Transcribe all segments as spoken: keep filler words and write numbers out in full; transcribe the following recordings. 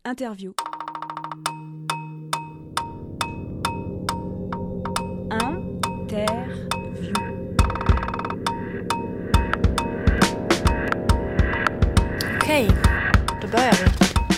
Interview. Interview. Okej, då börjar vi.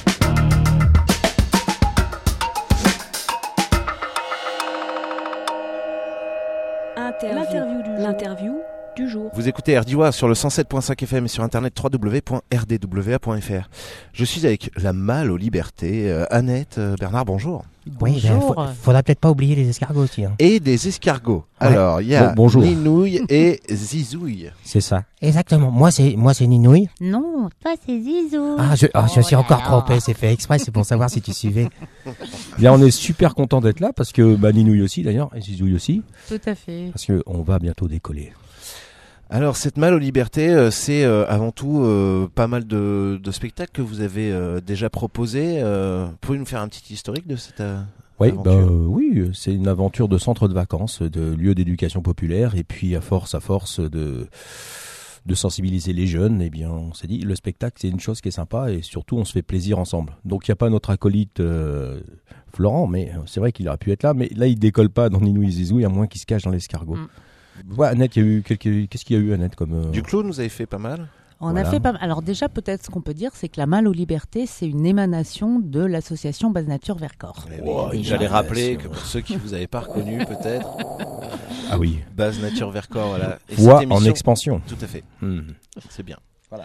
Interview. L'interview du jour. L'interview du jour. Vous écoutez R D W A sur le cent sept point cinq F M et sur internet w w w point r d w a point f r. Je suis avec la Malle aux libertés, euh, Annette, euh, Bernard, bonjour. Oui, il faut, faudra peut-être pas oublier les escargots aussi. Hein. Et des escargots. Ouais. Alors, il y a Bon, bonjour. Ninouille et Zizouille. C'est ça. Exactement. Moi, c'est moi, c'est Ninouille. Non, toi c'est Zizou. Ah, je, ah, je Oh suis là encore là. trompé. C'est fait exprès. C'est pour savoir si tu suivais. Bien, on est super content d'être là parce que bah, Ninouille aussi d'ailleurs et Zizouille aussi Tout à fait. parce que on va bientôt décoller. Alors, cette Malle aux libertés, euh, c'est euh, avant tout euh, pas mal de, de spectacles que vous avez euh, déjà proposés. Euh, pouvez-vous nous faire un petit historique de cette euh, Oui, aventure bah, euh, oui, c'est une aventure de centre de vacances, de lieu d'éducation populaire et puis à force, à force de de sensibiliser les jeunes, eh bien, on s'est dit le spectacle c'est une chose qui est sympa et surtout on se fait plaisir ensemble. Donc il y a pas notre acolyte euh, Florent, mais c'est vrai qu'il aurait pu être là, mais là il décolle pas dans Ninouille et Zizouille à moins qu'il se cache dans l'escargot. Mm. Ouais, Annette, il y a eu quelques... qu'est-ce qu'il y a eu Annette comme euh, Du clown, vous avez fait pas mal. On Voilà. a fait pas mal. Alors déjà, peut-être ce qu'on peut dire, c'est que la Malle aux libertés, c'est une émanation de l'association Base Nature Vercors. Eh Oh, oui, une J'allais rappeler génération. que pour ceux qui vous avaient pas reconnu, peut-être, Ah oui, Base Nature Vercors, voilà. Et voix cette en émission- expansion. Tout à fait, Hmm. c'est bien.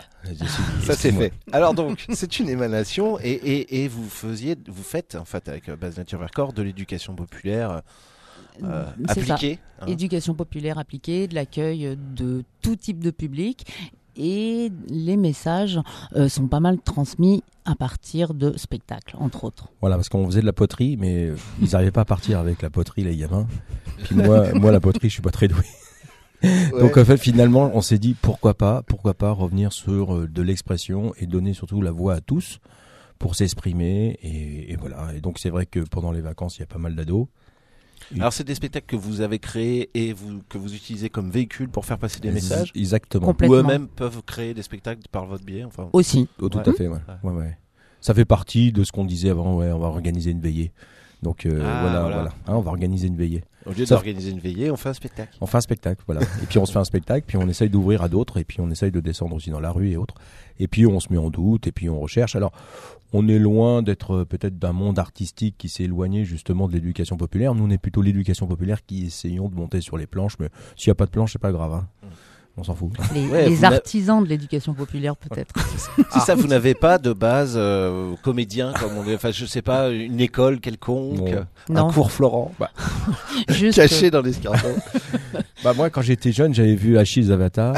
Ça Ça c'est fait. Alors donc, c'est une émanation et, et, et vous faisiez, vous faites en fait avec euh, Base Nature Vercors de l'éducation populaire euh, C'est ça. appliquée. hein. Éducation populaire appliquée, de l'accueil de tout type de public. Et les messages euh, sont pas mal transmis à partir de spectacles, entre autres. Voilà, parce qu'on faisait de la poterie, mais euh, ils n'arrivaient pas à partir avec la poterie, les gamins. Puis moi, moi la poterie, je suis pas très doué. Donc en fait, finalement, on s'est dit pourquoi pas, pourquoi pas revenir sur euh, de l'expression et donner surtout la voix à tous pour s'exprimer. Et, et voilà. Et donc c'est vrai que pendant les vacances, il y a pas mal d'ados. Alors c'est des spectacles que vous avez créés et vous, que vous utilisez comme véhicule pour faire passer des messages. Exactement. Complètement. Ou eux-mêmes peuvent créer des spectacles par votre biais. Enfin. Aussi. Oh, tout Ouais. à fait, ouais. Ouais, ouais. Ça fait partie de ce qu'on disait avant. Ouais, on va organiser une veillée. Donc euh, Ah, voilà, voilà. voilà. Hein, on va organiser une veillée. Au lieu Ça- d'organiser une veillée, on fait un spectacle. On fait un spectacle, voilà. Et puis on se fait un spectacle, puis on essaye d'ouvrir à d'autres, et puis on essaye de descendre aussi dans la rue et autres. Et puis on se met en doute, et puis on recherche. Alors, on est loin d'être euh, peut-être d'un monde artistique qui s'est éloigné justement de l'éducation populaire. Nous, on est plutôt l'éducation populaire qui essayons de monter sur les planches, mais s'il n'y a pas de planche, c'est pas grave. Hein. On s'en fout. Les, Ouais, les vous n'a- artisans de l'éducation populaire, peut-être. C'est ça, vous n'avez pas de base euh, comédien, comme on dit, enfin je sais pas, une école quelconque, Non. euh, Non. un cours Florent, bah, Juste caché dans l'escargot. Bah moi, quand j'étais jeune, j'avais vu Achille Zavata.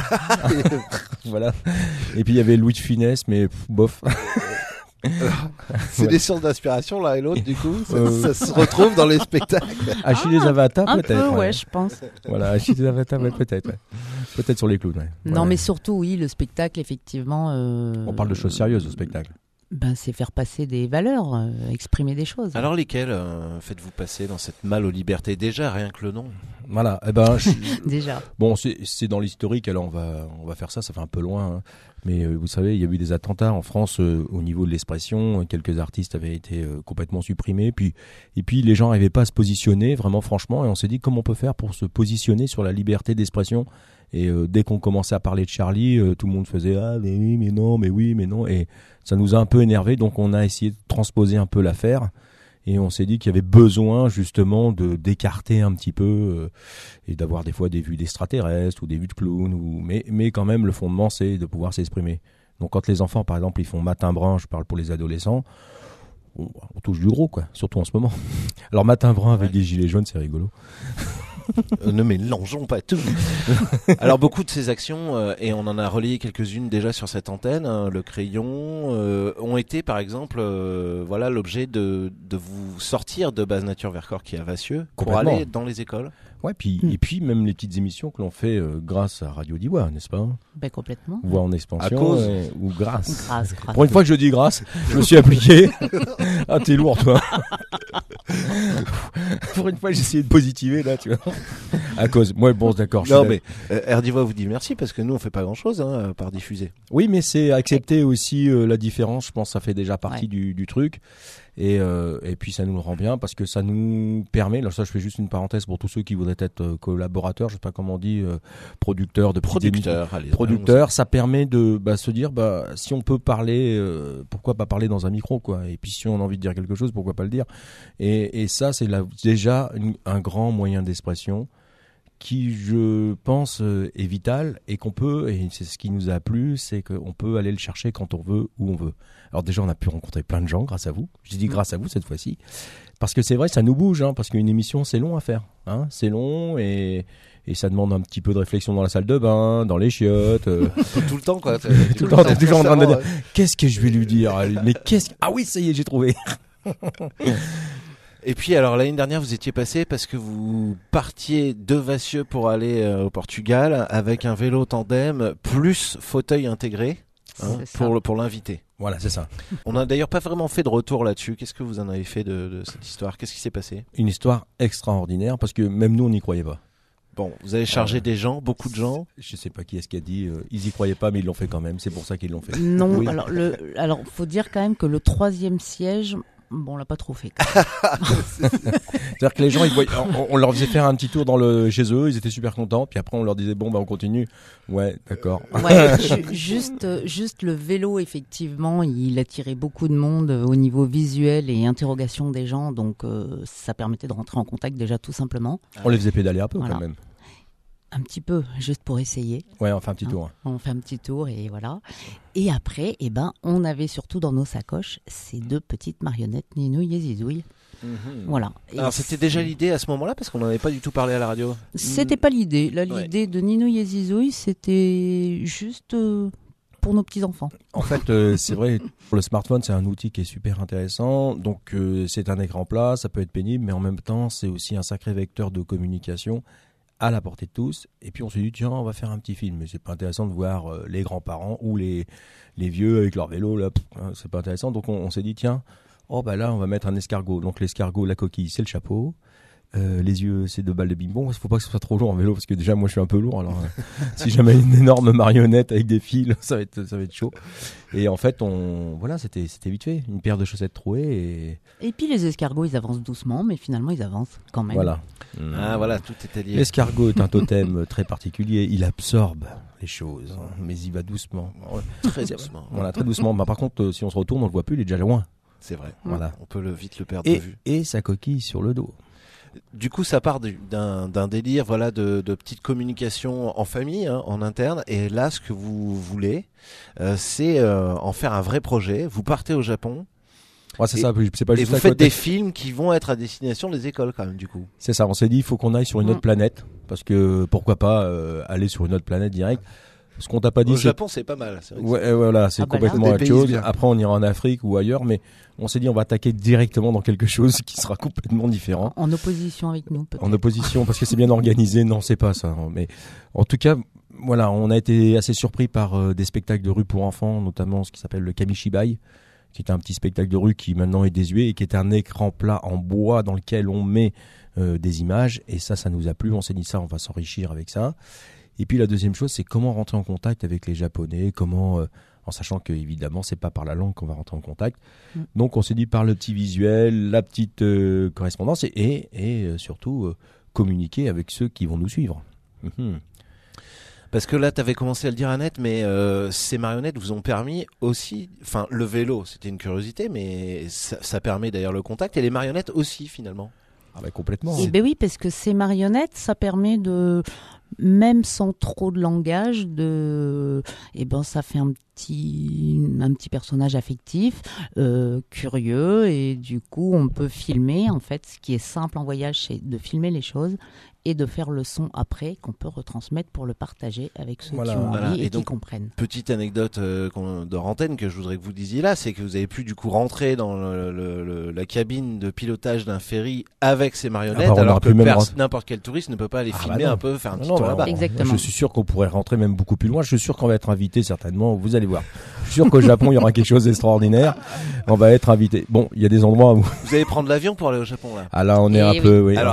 Voilà. Et puis il y avait Louis de Funès, mais pff, bof. C'est Ouais. des sources d'inspiration l'un et l'autre, du coup, ça, Euh. ça se retrouve dans les spectacles. Achille Zavata, un peut-être. peu, ouais, ouais. je pense. Voilà, Achille Zavata, ouais, peut-être. Ouais. Peut-être sur les clowns. Ouais. Non, Ouais. mais surtout, oui, le spectacle, effectivement. euh, On parle de choses sérieuses au spectacle. Ben, c'est faire passer des valeurs, euh, exprimer des choses. Alors lesquels euh, faites-vous passer dans cette Malle aux libertés? Déjà, rien que le nom. Voilà. Eh ben, je- Déjà. bon, c'est c'est dans l'historique. Alors on va on va faire ça. Ça fait un peu loin, hein. Mais euh, vous savez, il y a eu des attentats en France euh, au niveau de l'expression. Quelques artistes avaient été euh, complètement supprimés. Puis et puis les gens n'arrivaient pas à se positionner vraiment, franchement. Et on s'est dit comment on peut faire pour se positionner sur la liberté d'expression. Et euh, dès qu'on commençait à parler de Charlie, euh, tout le monde faisait ah mais oui mais non mais oui mais non et ça nous a un peu énervé. Donc on a essayé de transposer un peu l'affaire. Et on s'est dit qu'il y avait besoin justement de d'écarter un petit peu euh, et d'avoir des fois des vues d'extraterrestres ou des vues de clowns. Ou... Mais, mais quand même, le fondement, c'est de pouvoir s'exprimer. Donc quand les enfants, par exemple, ils font matin brun, je parle pour les adolescents, on, on touche du gros, quoi, surtout en ce moment. Alors matin brun avec Ouais. des gilets jaunes, c'est rigolo. Euh, ne mélangeons pas tout. Alors beaucoup de ces actions, euh, et on en a relayé quelques-unes déjà sur cette antenne, hein, le crayon, euh, ont été par exemple euh, voilà, l'objet de, de vous sortir de Base Nature Vercors qui est à Vassieux pour Complètement. aller dans les écoles. Ouais, puis, Mm. et puis même les petites émissions que l'on fait euh, grâce à Radio Diwa, n'est-ce pas? Ben, complètement. Voix en expansion. À cause. euh, ou grâce. Grâce, grâce. Pour une fois que je dis grâce, je me suis appliqué. Ah, t'es lourd, toi. Pour une fois, j'ai essayé de positiver, là, tu vois. à cause. Moi, bon, d'accord. Non, mais euh, R D V vous dit merci parce que nous, on fait pas grand-chose hein, par diffuser. Oui, mais c'est accepter aussi euh, la différence. Je pense que ça fait déjà partie ouais. du, du truc. Et, euh, et puis ça nous le rend bien parce que ça nous permet, là ça je fais juste une parenthèse pour tous ceux qui voudraient être euh, collaborateurs, je sais pas comment on dit, euh, producteurs de producteurs, allez, producteurs, ça permet de bah, se dire bah si on peut parler, euh, pourquoi pas parler dans un micro quoi, et puis si on a envie de dire quelque chose, pourquoi pas le dire, et, et ça c'est la, déjà une, un grand moyen d'expression qui je pense euh, est vital et qu'on peut, et c'est ce qui nous a plu, c'est qu'on peut aller le chercher quand on veut, où on veut. Alors déjà on a pu rencontrer plein de gens grâce à vous, je dis grâce à vous cette fois-ci, parce que c'est vrai ça nous bouge, hein, parce qu'une émission c'est long à faire, hein, c'est long et, et ça demande un petit peu de réflexion dans la salle de bain, dans les chiottes. Euh... tout le temps quoi. Tout, tout le temps, t'es toujours en train de dire, qu'est-ce que je vais lui dire, mais qu'est-ce que... Ah oui ça y est j'ai trouvé. Et puis alors l'année dernière vous étiez passé parce que vous partiez de Vassieux pour aller euh, au Portugal avec un vélo tandem plus fauteuil intégré hein, pour le, pour l'invité. Voilà c'est ça. On n'a d'ailleurs pas vraiment fait de retour là-dessus. Qu'est-ce que vous en avez fait de, de cette histoire? Qu'est-ce qui s'est passé? Une histoire extraordinaire parce que même nous on n'y croyait pas. Bon, vous avez chargé euh, des gens, beaucoup de gens. Je sais pas qui est-ce qui a dit. Euh, ils y croyaient pas, mais ils l'ont fait quand même. C'est pour ça qu'ils l'ont fait. Non, oui. alors le, alors faut dire quand même que le troisième siège. Bon, on l'a pas trop fait. C'est-à-dire que les gens, ils voyaient, on, on leur faisait faire un petit tour dans le chez eux, ils étaient super contents. Puis après, on leur disait bon, bah on continue. Ouais, d'accord. Ouais, juste, juste le vélo, effectivement, il attirait beaucoup de monde au niveau visuel et interrogation des gens, donc euh, ça permettait de rentrer en contact déjà tout simplement. On les faisait pédaler un peu voilà. Quand même. Un petit peu, juste pour essayer. Ouais, on fait un petit tour. Hein, on fait un petit tour et voilà. Et après, eh ben, on avait surtout dans nos sacoches ces deux petites marionnettes Ninouille et Zizouille. Mmh. Voilà. Et alors c'était déjà l'idée à ce moment-là parce qu'on n'en avait pas du tout parlé à la radio. C'était mmh. pas l'idée. Là, l'idée ouais. de Ninouille et Zizouille, c'était juste euh, pour nos petits enfants. En fait, euh, c'est vrai. Le smartphone, c'est un outil qui est super intéressant. Donc, euh, c'est un écran plat, ça peut être pénible, mais en même temps, c'est aussi un sacré vecteur de communication. À la portée de tous, et puis on s'est dit tiens on va faire un petit film, mais c'est pas intéressant de voir euh, les grands-parents ou les, les vieux avec leur vélo là, pff, hein, c'est pas intéressant, donc on, on s'est dit tiens oh bah là on va mettre un escargot, donc l'escargot, la coquille c'est le chapeau, euh, les yeux c'est deux balles de bing-bong, il faut pas que ce soit trop lourd en vélo parce que déjà moi je suis un peu lourd, alors euh, si jamais une énorme marionnette avec des fils ça va être, ça va être chaud, et en fait on voilà c'était, c'était vite fait, une paire de chaussettes trouées et... et puis les escargots ils avancent doucement mais finalement ils avancent quand même. Voilà. Ah voilà, tout était lié. L'escargot est un totem très particulier, il absorbe les choses, mais il va doucement. Très doucement. Voilà, très doucement. Bah, par contre, si on se retourne, on le voit plus, il est déjà loin. C'est vrai. Voilà. On peut le, vite le perdre et, de vue. Et sa coquille sur le dos. Du coup, ça part d'un, d'un délire, voilà, de, de petite communication en famille, hein, en interne. Et là, ce que vous voulez, euh, c'est euh, en faire un vrai projet. Vous partez au Japon. Ouais, c'est et, ça, c'est pas juste et vous faites des films qui vont être à destination des écoles quand même du coup. C'est ça, on s'est dit il faut qu'on aille sur une autre mmh. planète parce que pourquoi pas euh, aller sur une autre planète direct. Ce qu'on t'a pas dit. Au c'est... Japon c'est pas mal. C'est vrai ouais, voilà, c'est ah complètement bah autre chose. Bien. Après on ira en Afrique ou ailleurs, mais on s'est dit on va attaquer directement dans quelque chose qui sera complètement différent. En opposition avec nous peut-être. En opposition parce que c'est bien organisé, non c'est pas ça. Mais en tout cas. Voilà, on a été assez surpris par euh, des spectacles de rue pour enfants, notamment ce qui s'appelle le Kamishibai, qui est un petit spectacle de rue qui maintenant est désuet et qui est un écran plat en bois dans lequel on met euh, des images. Et ça, ça nous a plu. On s'est dit ça, on va s'enrichir avec ça. Et puis la deuxième chose, c'est comment rentrer en contact avec les Japonais, comment, euh, en sachant que évidemment, c'est pas par la langue qu'on va rentrer en contact. Mmh. Donc on s'est dit par le petit visuel, la petite euh, correspondance et, et, et euh, surtout euh, communiquer avec ceux qui vont nous suivre. Mmh. Parce que là, tu avais commencé à le dire, Annette, mais euh, ces marionnettes vous ont permis aussi... Enfin, le vélo, c'était une curiosité, mais ça, ça permet d'ailleurs le contact. Et les marionnettes aussi, finalement. Ah bah complètement. Eh ben oui, parce que ces marionnettes, ça permet de... Même sans trop de langage, de... eh ben, ça fait un petit, un petit personnage affectif, euh, curieux, et du coup, on peut filmer. En fait, ce qui est simple en voyage, c'est de filmer les choses et de faire le son après qu'on peut retransmettre pour le partager avec ceux voilà, qui ont voilà. envie et, et donc, qui comprennent. Petite anecdote euh, de antenne que je voudrais que vous disiez là, c'est que vous avez pu du coup rentrer dans le, le, le, la cabine de pilotage d'un ferry avec ces marionnettes, ah bah, alors que pers- n'importe quel touriste ne peut pas aller ah filmer bah un peu, faire un petit non, tour là-bas. Exactement. Je suis sûr qu'on pourrait rentrer même beaucoup plus loin. Je suis sûr qu'on va être invité certainement. Vous allez voir. Je suis sûr qu'au Japon il y aura quelque chose d'extraordinaire. On va être invité. Bon, il y a des endroits où vous allez prendre l'avion pour aller au Japon là. Ah là, on est et un oui. peu. Oui. Alors.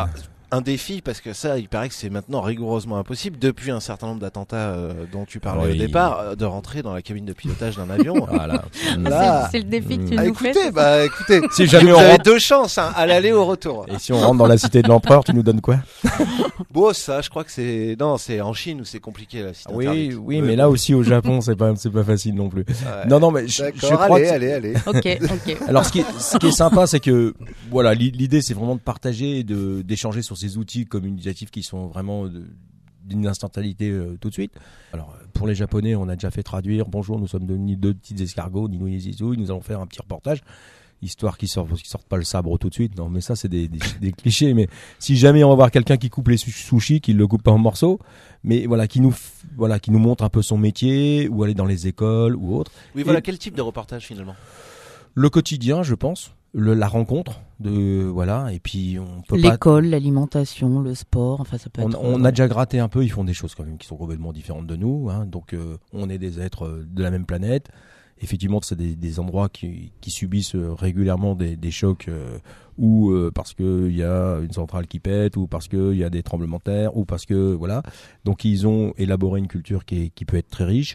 un défi parce que ça, il paraît que c'est maintenant rigoureusement impossible depuis un certain nombre d'attentats euh, dont tu parlais oui. au départ, euh, de rentrer dans la cabine de pilotage d'un avion. Voilà. Là, c'est, c'est le défi que tu ah, nous écoutez, fais. Bah, écoutez, si jamais vous on avez rentre... deux chances hein, à l'aller au retour. Et si on rentre dans la cité de l'empereur, tu nous donnes quoi? Bon, ça, je crois que c'est non, c'est en Chine où c'est compliqué la cité Oui, interdite. oui, mais là aussi au Japon, c'est pas, c'est pas facile non plus. Ouais. Non, non, mais je, D'accord, je crois allez, que... allez, allez. Ok, ok. Alors, ce qui est, ce qui est sympa, c'est que voilà, l'idée, c'est vraiment de partager et de d'échanger sur ces outils communicatifs qui sont vraiment de, d'une instantanéité euh, tout de suite. Alors, pour les Japonais, on a déjà fait traduire. Bonjour, nous sommes devenus deux petites escargots, Nino et Zizou. Nous allons faire un petit reportage. Histoire qu'ils sortent, qu'ils sortent pas le sabre tout de suite. Non, mais ça, c'est des, des, des clichés. Mais si jamais on va voir quelqu'un qui coupe les sushis, qui le coupe pas en morceaux, mais voilà, qui nous, voilà, qui nous montre un peu son métier, ou aller dans les écoles ou autre. Oui, voilà, et quel type de reportage finalement? Le quotidien, je pense. Le, la rencontre de voilà et puis on peut l'école, pas... l'alimentation, le sport, enfin ça peut on, être. On a déjà gratté un peu. Ils font des choses quand même qui sont complètement différentes de nous. Hein, donc euh, on est des êtres de la même planète. Effectivement, c'est des, des endroits qui, qui subissent régulièrement des, des chocs euh, ou euh, parce que il y a une centrale qui pète, ou parce que il y a des tremblements de terre, ou parce que voilà. Donc ils ont élaboré une culture qui, est, qui peut être très riche.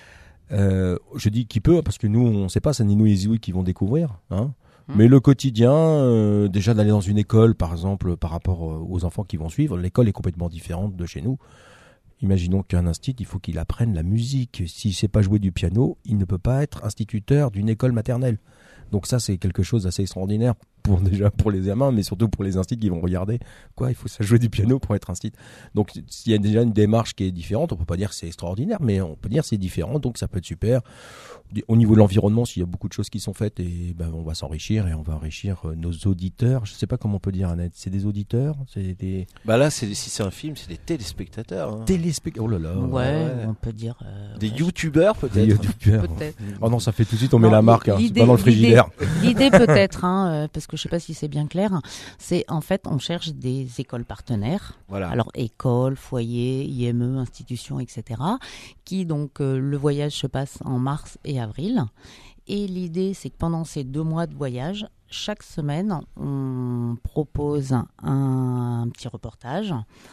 Euh, je dis qui peut parce que nous on ne sait pas, c'est Nino et Zizou qui vont découvrir. Hein. Mais le quotidien, euh, déjà d'aller dans une école, par exemple, par rapport aux enfants qui vont suivre, l'école est complètement différente de chez nous. Imaginons qu'un institut, il faut qu'il apprenne la musique. S'il ne sait pas jouer du piano, il ne peut pas être instituteur d'une école maternelle. Donc ça, c'est quelque chose d'assez extraordinaire pour déjà pour les gamins, mais surtout pour les instituts qui vont regarder. Quoi, il faut ça jouer du piano pour être institut. Donc il y a déjà une démarche qui est différente. On peut pas dire que c'est extraordinaire, mais on peut dire que c'est différent. Donc ça peut être super. Au niveau de l'environnement, s'il y a beaucoup de choses qui sont faites, et ben on va s'enrichir et on va enrichir nos auditeurs. Je sais pas comment on peut dire, Annette. C'est des auditeurs, c'est des. Bah là, c'est si c'est un film, c'est des téléspectateurs. Hein. Téléspectateurs. Oh là là. Ouais, ouais. on peut dire. Euh, des ouais, youtubeurs peut-être. Des youtubeurs. Peut-être. Oh non, ça fait tout de suite on met Non, la marque. Hein, c'est pas dans le frigidaire. L'idée, l'idée peut-être, hein, euh, parce que je sais pas si c'est bien clair. C'est en fait, on cherche des écoles partenaires. Voilà. Alors écoles, foyers, I M E, institutions, et cetera. Qui donc euh, le voyage se passe en mars et avril. Et l'idée, c'est que pendant ces deux mois de voyage, chaque semaine, on propose un, un petit reportage,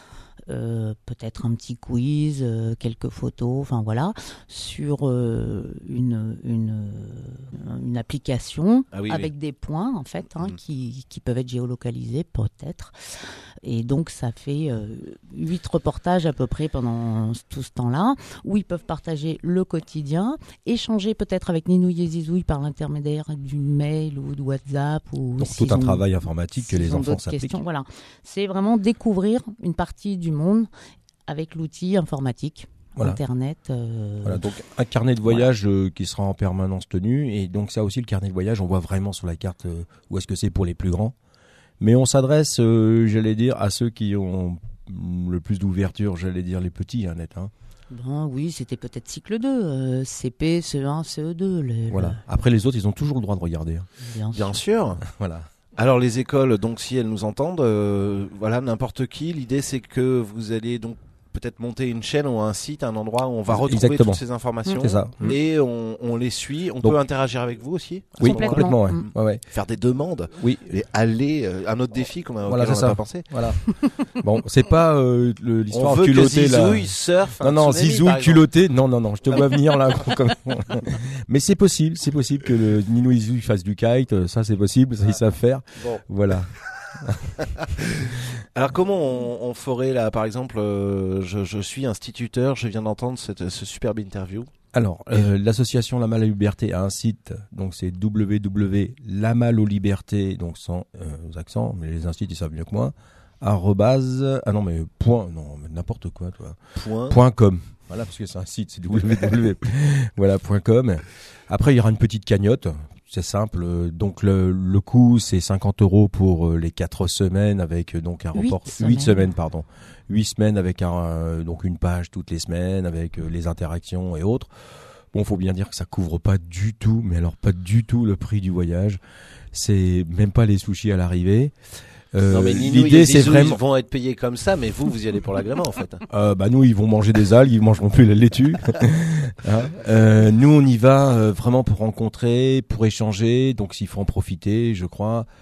euh, peut-être un petit quiz, euh, quelques photos, enfin voilà, sur euh, une, une, une application ah oui, avec oui. des points, en fait, hein, mmh. qui, qui peuvent être géolocalisés, peut-être. Et donc, ça fait euh, huit reportages à peu près pendant tout ce temps-là, où ils peuvent partager le quotidien, échanger peut-être avec Ninou et Zizouille par l'intermédiaire du mail ou de WhatsApp. Ou donc tout un ont, travail informatique que les enfants s'appliquent. Voilà. C'est vraiment découvrir une partie du monde avec l'outil informatique. Voilà. Internet. Euh... Voilà, donc un carnet de voyage voilà. euh, qui sera en permanence tenu. Et donc ça aussi, le carnet de voyage, on voit vraiment sur la carte euh, où est-ce que c'est pour les plus grands. Mais on s'adresse, euh, j'allais dire, à ceux qui ont le plus d'ouverture, j'allais dire les petits, hein, net. Hein. Ben, oui, c'était peut-être cycle deux, euh, C P, C E un, C E deux. Les, voilà. Le... Après les autres, ils ont toujours le droit de regarder. Hein. Bien, Bien sûr. sûr. Voilà. Alors les écoles, donc si elles nous entendent, euh, voilà, n'importe qui, l'idée c'est que vous allez donc peut-être monter une chaîne ou un site, un endroit où on va retrouver Exactement. toutes ces informations. C'est ça. Et on, on les suit. On donc, peut interagir avec vous aussi. Oui, complètement. Ouais. Mmh. Ouais, ouais. Faire des demandes. Oui. Et aller. Euh, un autre défi qu'on a, voilà, on a ça. pas pensé. Voilà. Bon, c'est pas euh, le, l'histoire on veut culottée que là. Zizouille surfe. Non, non, Zizouille culotté. Non, non, non. Je te vois venir là. Mais c'est possible. C'est possible que le Nino et Zizouille fassent du kite. Ça, c'est possible. Ça, ah. ils savent faire. Bon. Voilà. Alors comment on, on ferait là, par exemple, euh, je, je suis instituteur, je viens d'entendre cette, ce superbe interview. Alors, euh, l'association La Malle à Liberté a un site, donc c'est w w w point la malle aux libertés, donc sans euh, accent, mais les instituts ils savent mieux que moi, arrobase, ah non mais point, non mais n'importe quoi toi, point, point com. Voilà, parce que c'est un site, c'est w w w voilà, point com. Après, il y aura une petite cagnotte. C'est simple, donc le, le coût c'est cinquante euros pour les quatre semaines avec donc un report huit semaines pardon huit semaines avec un donc une page toutes les semaines avec les interactions et autres. Bon, faut bien dire que ça couvre pas du tout, mais alors pas du tout le prix du voyage. C'est même pas les sushis à l'arrivée. Euh, non mais Nino, l'idée c'est vraiment ils vont être payés comme ça, mais vous vous y allez pour l'agrément en fait. Euh, bah nous ils vont manger des algues, ils mangeront plus la laitue. hein euh, nous on y va euh, vraiment pour rencontrer, pour échanger, donc s'il faut en profiter, je crois.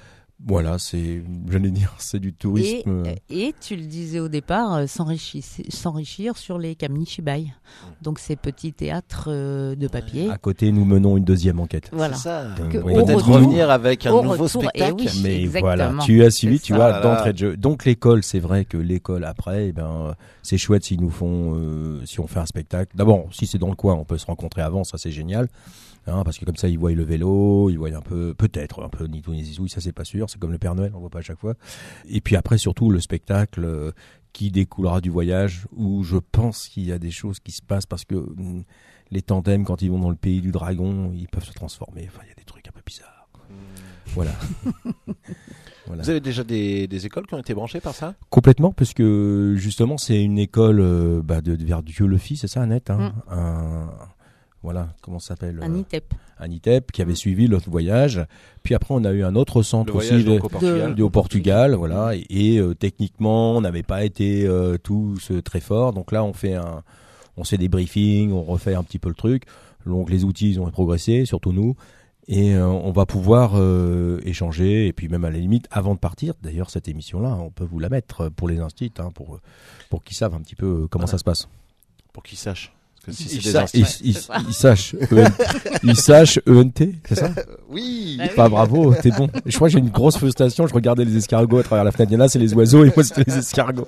Voilà, c'est, j'allais dire, c'est du tourisme. Et, et tu le disais au départ, euh, s'enrichir, s'enrichir sur les kamishibai. Donc ces petits théâtres euh, de papier. À côté, nous menons une deuxième enquête. Voilà. C'est ça. Donc, Que oui. Peut-être retour, revenir avec un nouveau retour, spectacle. oui, Mais exactement. voilà, tu as suivi, C'est tu ça. vois, Voilà. d'entrée de jeu. Donc l'école, c'est vrai que l'école après, eh ben, c'est chouette s'ils nous font, euh, si on fait un spectacle. D'abord, si c'est dans le coin, on peut se rencontrer avant, ça c'est génial. Hein, parce que comme ça, ils voient le vélo, ils voient un peu, peut-être un peu Nito Nizizouille, ça c'est pas sûr, c'est comme le Père Noël, on voit pas à chaque fois. Et puis après, surtout le spectacle euh, qui découlera du voyage, où je pense qu'il y a des choses qui se passent parce que mm, les tandems, quand ils vont dans le pays du dragon, ils peuvent se transformer. Enfin, il y a des trucs un peu bizarres. Mmh. Voilà. Voilà. Vous avez déjà des, des écoles qui ont été branchées par ça? Complètement, parce que justement, c'est une école euh, bah, de, de vers Dieu-le-Fils, c'est ça, Annette, hein, Mm. un, voilà, comment ça s'appelle Un euh, I T E P. un I T E P qui avait Mm. suivi l'autre voyage. Puis après, on a eu un autre centre Le aussi voyage de- donc, au Portugal. de- au Portugal, voilà. Et, et, euh, techniquement, on n'avait pas été euh, tous euh, très forts. Donc là, on fait un, on fait des briefings, on refait un petit peu le truc. Donc les outils, ils ont progressé, surtout nous. Et euh, on va pouvoir euh, échanger. Et puis même à la limite, avant de partir, d'ailleurs, cette émission-là, on peut vous la mettre pour les instits, hein, pour pour qu'ils savent un petit peu comment Ouais. ça se passe. Pour qu'ils sachent. Parce que si Ils c'est des sa- instants- ils- ils- ils sachent E N- ils sachent E N T, c'est ça? Oui. Bah oui. Pas bravo, t'es bon. Je crois que j'ai une grosse frustration. Je regardais les escargots à travers la fenêtre. Il y en a, c'est les oiseaux, et moi, c'était les escargots.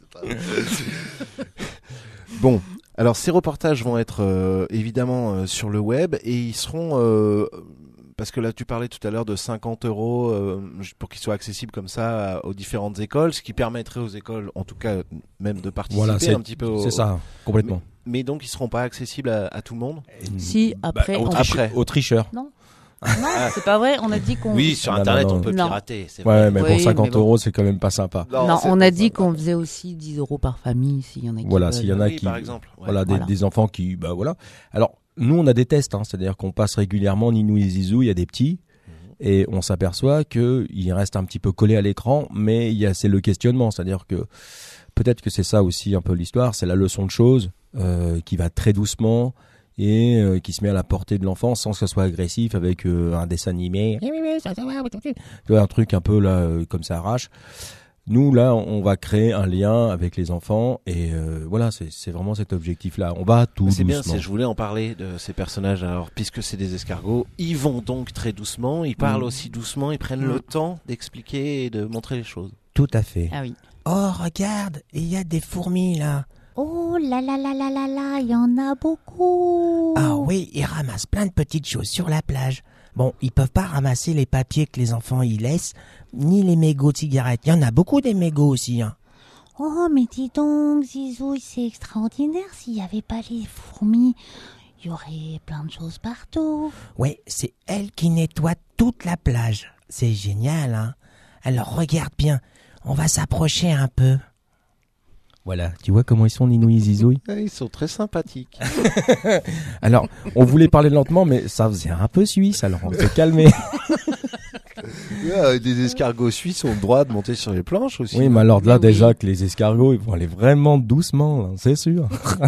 Bon, alors ces reportages vont être euh, évidemment euh, sur le web et ils seront euh, parce que là tu parlais tout à l'heure de cinquante euros euh, pour qu'ils soient accessibles comme ça à- aux différentes écoles, ce qui permettrait aux écoles, en tout cas même de participer Voilà, c'est un petit peu. Au, c'est ça, complètement. Mais donc ils seront pas accessibles à, à tout le monde. Si, après, aux, on- triche- Après. aux tricheurs. Non, c'est pas vrai. On a dit qu'on. Oui, sur Non, internet non, non. on peut Non. pirater. C'est Ouais, vrai. mais Oui, pour mais cinquante bon. euros, c'est quand même pas sympa. Non, c'est on pas a dit sympa. qu'on faisait aussi dix euros par famille s'il y en a qui Voilà, veulent. s'il y en a Oui, qui, par exemple. Ouais. voilà, des, Voilà. des enfants qui, bah voilà. Alors, nous, on a des tests, hein, c'est-à-dire qu'on passe régulièrement Ninou et Zizou, il y a des petits, et on s'aperçoit que il reste un petit peu collé à l'écran, mais il y a, c'est le questionnement, c'est-à-dire que peut-être que c'est ça aussi un peu l'histoire, c'est la leçon de choses euh, qui va très doucement et euh, qui se met à la portée de l'enfant sans que ce soit agressif avec euh, un dessin animé, tu vois, un truc un peu là euh, comme ça arrache. Nous là, on va créer un lien avec les enfants et euh, voilà, c'est, c'est vraiment cet objectif-là. On va tout C'est bien, doucement. c'est, je voulais en parler de ces personnages. Alors, puisque c'est des escargots, ils vont donc très doucement, ils parlent Mm. aussi doucement, ils prennent le temps d'expliquer et de montrer les choses. Tout à fait. Ah oui. Oh, regarde, il y a des fourmis là. Oh là là là là là là, il y en a beaucoup. Ah oui, ils ramassent plein de petites choses sur la plage. Bon, ils peuvent pas ramasser les papiers que les enfants y laissent, ni les mégots de cigarettes. Il y en a beaucoup des mégots aussi, hein. Oh, mais dis donc, Zizouille, c'est extraordinaire. S'il n'y avait pas les fourmis, il y aurait plein de choses partout. Ouais, c'est elle qui nettoie toute la plage. C'est génial, hein. Alors regarde bien, on va s'approcher un peu. Voilà, tu vois comment ils sont Ninou et Zizouille. Ils sont très sympathiques. Alors, on voulait parler lentement, mais ça faisait un peu suisse, alors on s'est calmé. Des escargots suisses ont le droit de monter sur les planches aussi. Oui, mais alors là, Oui. déjà que les escargots, ils vont aller vraiment doucement, là, c'est sûr.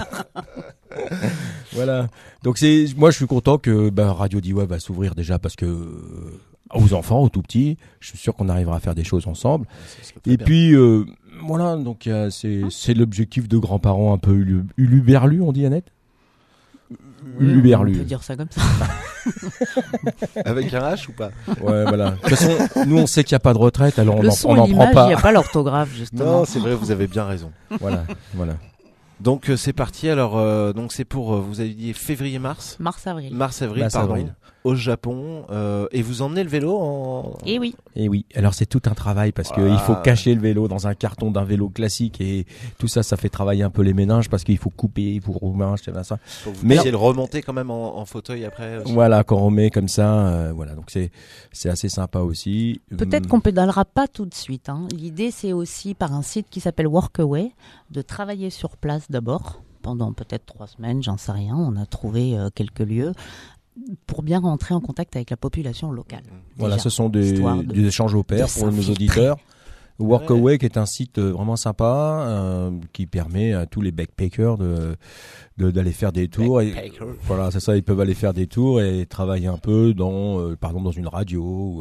Voilà. Donc c'est, moi, je suis content que bah, Radio Diwa va s'ouvrir déjà parce que euh, aux enfants, aux tout petits, je suis sûr qu'on arrivera à faire des choses ensemble. Et puis euh, voilà, donc euh, c'est c'est l'objectif de grands-parents un peu ulu- uluberlus, on dit Annette. Oui, on Uluberlus. peut dire ça comme ça. Avec un H ou pas? Ouais, voilà. De toute façon, nous on sait qu'il n'y a pas de retraite, alors on Le n'en son on et n'en prend l'image, il pas. n'y a pas l'orthographe, justement. Non, c'est vrai, vous avez bien raison. Voilà, voilà. Donc euh, c'est parti. Alors euh, donc c'est pour euh, vous avez dit février-mars, Mars-avril. mars-avril, Mars, pardon, avril. au Japon. Euh, et vous emmenez le vélo en. Et oui. Et oui, alors c'est tout un travail parce qu'il Voilà. faut cacher le vélo dans un carton d'un vélo classique et tout ça, ça fait travailler un peu les méninges parce qu'il faut couper, il faut rouler, ça. Faut que vous Mais- puissiez le remonter quand même en, en fauteuil après. aussi. Voilà, quand on met comme ça, euh, voilà, donc c'est c'est assez sympa aussi. Peut-être Hum, qu'on pédalera pas tout de suite, hein. L'idée, c'est aussi par un site qui s'appelle Workaway de travailler sur place d'abord pendant peut-être trois semaines, j'en sais rien. On a trouvé euh, quelques lieux pour bien rentrer en contact avec la population locale. Voilà, Déjà, ce sont des, histoire de- des échanges au pair de pour nos s'infiltrer. auditeurs. Workaway, qui est un site euh, vraiment sympa, euh, qui permet à tous les backpackers de de- d'aller faire des tours. Et, voilà, c'est ça, ils peuvent aller faire des tours et travailler un peu dans, euh, par exemple, dans une radio. Ou,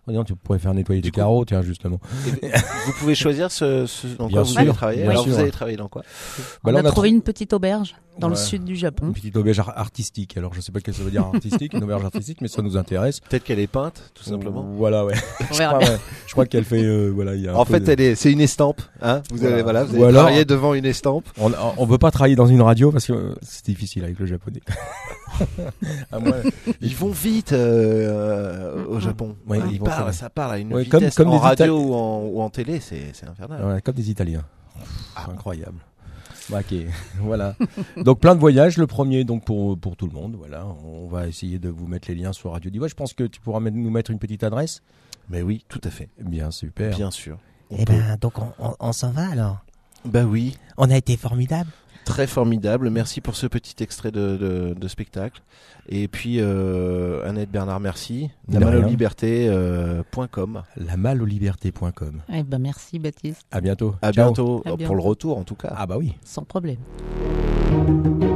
Oh, non, tu pourrais faire nettoyer Du des coup- carreaux, tiens, justement. Et vous pouvez choisir ce, ce dans Bien quoi vous sûr, allez travailler. bien Alors sûr. vous allez travailler dans quoi? Bah, on là, a on a trouvé tr- une petite auberge dans le Ouais. sud du Japon. Une petite auberge ar- artistique. Alors, je sais pas ce que ça veut dire artistique, une auberge artistique, mais ça nous intéresse. Peut-être qu'elle est peinte, tout simplement. Voilà, ouais. On je verra crois, bien. ouais. Je crois qu'elle fait, euh, voilà, il y a un En peu fait, de- elle est, c'est une estampe. Hein vous Voilà. allez, voilà, vous Ou allez alors- travailler devant une estampe. On, on veut pas travailler dans une radio parce que euh, c'est difficile avec le japonais. À moins- Ils vont vite euh, au Japon. Ouais, ils ils vont parlent, très- ça parle à une Ouais, comme- vitesse comme en les radio Itali- ou en, ou en télé, c'est, c'est infernal. Ouais, comme des Italiens. Ah, incroyable. Bah, ok, voilà. Donc plein de voyages. Le premier, donc pour pour tout le monde. Voilà, on va essayer de vous mettre les liens sur Radio Diva. Je pense que tu pourras mettre- nous mettre une petite adresse. Mais oui, tout à fait. Bien super. Bien sûr. On Eh peut. ben, donc on, on, on s'en va alors. Bah oui, On a été formidable. très formidable. Merci pour ce petit extrait de, de, de spectacle. Et puis, euh, Annette Bernard, merci. De La rien. maloliberté point com. La maloliberté point com. Eh ben, merci Baptiste, À bientôt. À Ciao. bientôt, À pour bientôt. le retour en tout cas. Ah bah oui. sans problème.